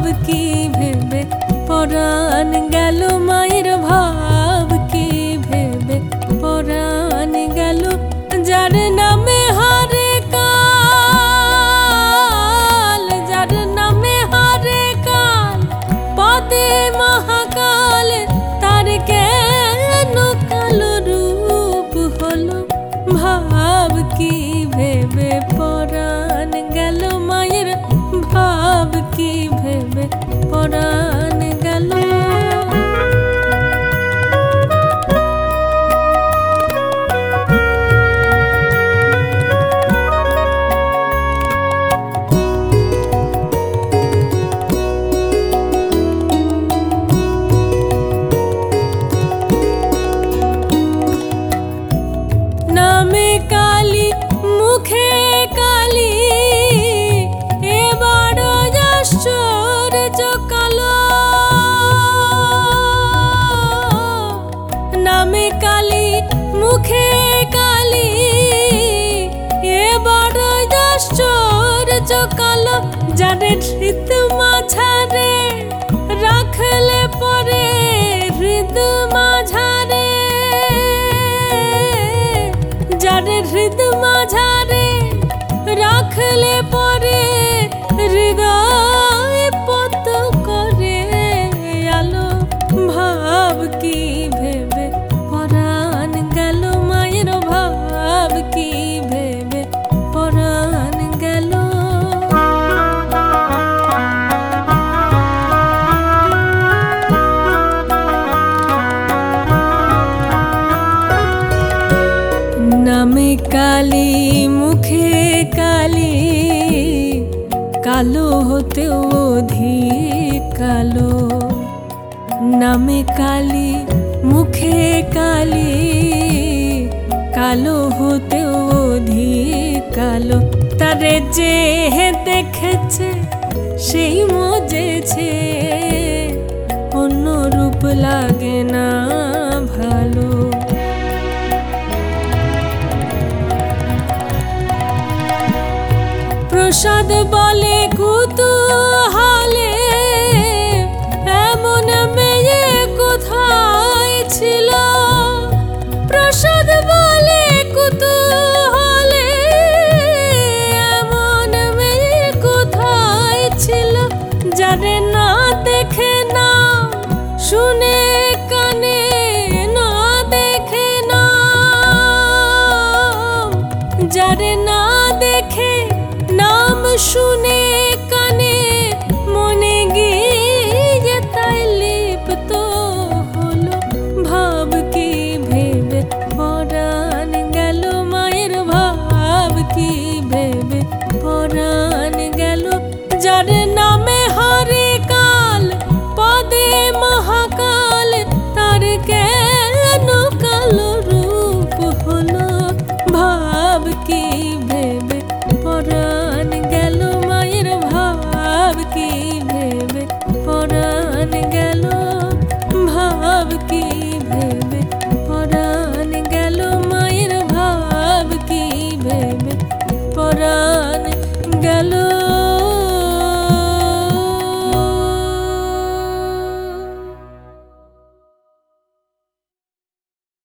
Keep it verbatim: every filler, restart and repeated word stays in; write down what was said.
ভাব কি ভেবে পরাণ গেল, মায়ের ভাব কি ভেবে পরাণ গেল। যার নামে হারে কাল, যার নামে হারে কাল পদে মহাকাল, তার কেন কালো রূপ হলো। ভাব কি ভেবে পরাণ গেল, মায়ের ভাব কি ভেবে পরাণ গেল। নামে কালী মুখে কালী, এবার আশ্চর্য কালো। নামে কালী মুখে কালী, এবার আশ্চর্য কালো। যারে হৃদ মাঝারে রাখলে পরে, হৃদ মাঝারে, যারে হৃদ মাঝারে রাখলে পরে, হৃদয় পত করে আলো। ভাব কি ভেবে পরাণ গেল, মায়ের ভাব কি ভেবে পরাণ গেল। নামে কালী মুখে কালী, কালো হতেও অধিক কালো। নামে কালী মুখে কালী, কালো হতেও অধিক কালো। তারে যে দেখেছে সেই মজেছে, অন্য রূপ লাগে না ভালো। প্রসাদ বলে কুতূহলে, এমন মেয়ে কোথায় ছিল। প্রসাদ বলে কুতূহলে, এমন মেয়ে কোথায় ছিল। যারে না দেখে না শুনে কানে, না দেখে না, যারে না দেখে নাম শুনে কানে, মনে গিয়ে তাই লিপ্ত হলো। ভাব কি ভেবে পরাণ গেল, মায়ের ভাব কি ভেবে পরাণ গেল। যার নামে হরে কাল পদে মহাকাল, তার কেন কালো রূপ হলো। ভাব কি ভেবে পরাণ গেল, মায়ের ভাব কি ভেবে পরাণ গেল। ভাব কি ভেবে পরাণ গেল, মায়ের ভাব কি ভেবে পরাণ গেল।